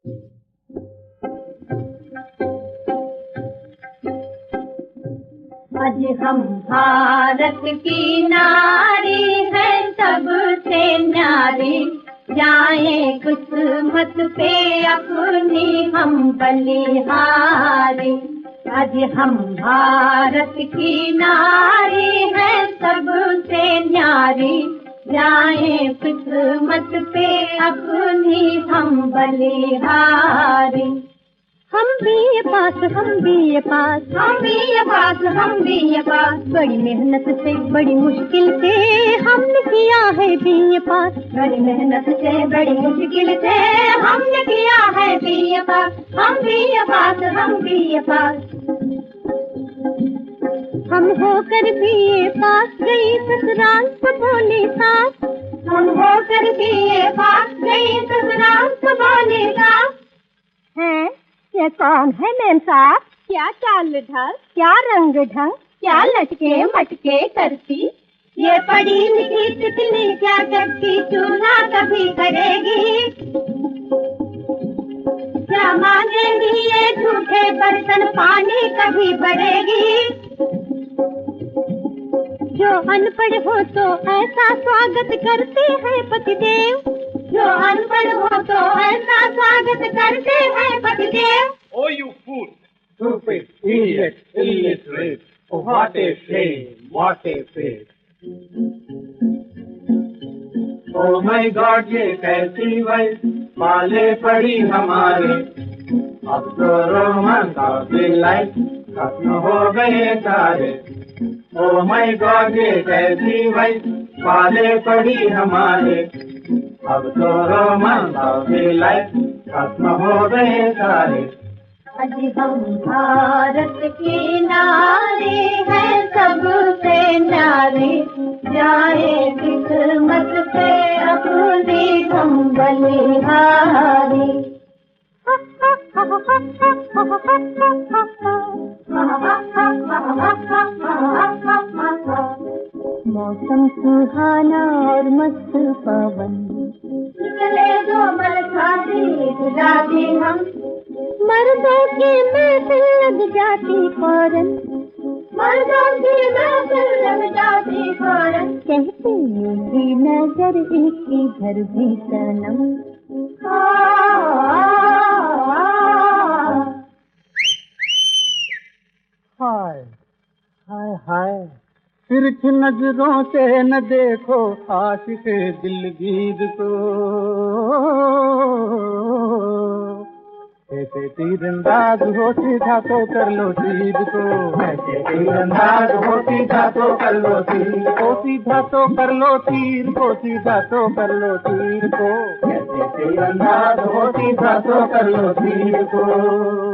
आज हम भारत की नारी है सबसे न्यारी, जाए किस्मत पे अपनी हम बलिहारी। आज हम भारत की नारी है सबसे न्यारी, जाए किस्मत पे अपनी हम बलिहारी। हम भी ये पास, हम भी ये पास, हम भी ये पास, हम भी ये पास, बड़ी मेहनत से बड़ी मुश्किल से हमने किया है भी ये पास। बड़ी मेहनत से बड़ी मुश्किल से हमने किया है भी ये पास। हम भी ये पास, हम भी ये पास। हम होकर भी ये पास गई ससुराल तो बोली सास। हम होकर भी ये पास गई ससुराल तो बोली सास। हैं? ये कौन है मेम साहब? क्या चाल ढल, क्या रंग ढंग, क्या लटके मटके करती। ये पढ़ी लिखी तितली क्या करती, चूल्हा कभी करेगी। क्या मांगेगी ये झूठे बर्तन, पानी कभी बढ़ेगी। जो अनपढ़ हो तो ऐसा स्वागत करते हैं पतिदेव। जो अनपढ़ हो तो ऐसा स्वागत करते हैं पतिदेव। Oh, you fool! Stupid, idiot, illiterate! Oh, what a shame! What a fate! Oh my God, ये कैसी वही पाले पड़ी हमारे। अब तो रोमांस और लाइफ खत्म हो गए सारे। Oh my God, ये कैसी वही पाले पड़ी हमारे। अब तो रोमांस और लाइफ खत्म हो गए सारे। आज हम भारत की नारी है सबसे न्यारी, जाए किस्मत से अपनी हम बलिहारी। मौसम सुहाना और मस्त पवन, निकले जो मलखारी गुलाबी हम। मर्दों की महफिल लग जाती फौरन, मर्दों की महफिल लग जाती फौरन। कहते मेरी नजर इनकी भर भी सनम। हाय हाय हाय, तिरछ नजरों से न देखो आशिक दिलगीर को। ऐसे तीरंदाज हो सीधा तो कर लो तीर को। ऐसे तीरंदाज हो सीधा तो कर लो तीर को। सीधा तो कर लो तीर को, सीधा तो कर लो तीर को। ऐसे तीरंदाज हो सीधा तो कर लो तीर को।